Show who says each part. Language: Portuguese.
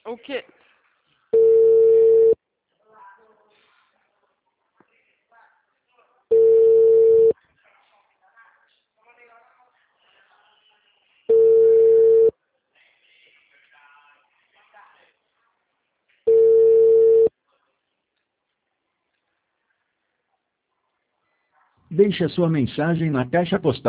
Speaker 1: O quê?
Speaker 2: Deixe a sua mensagem na caixa postal.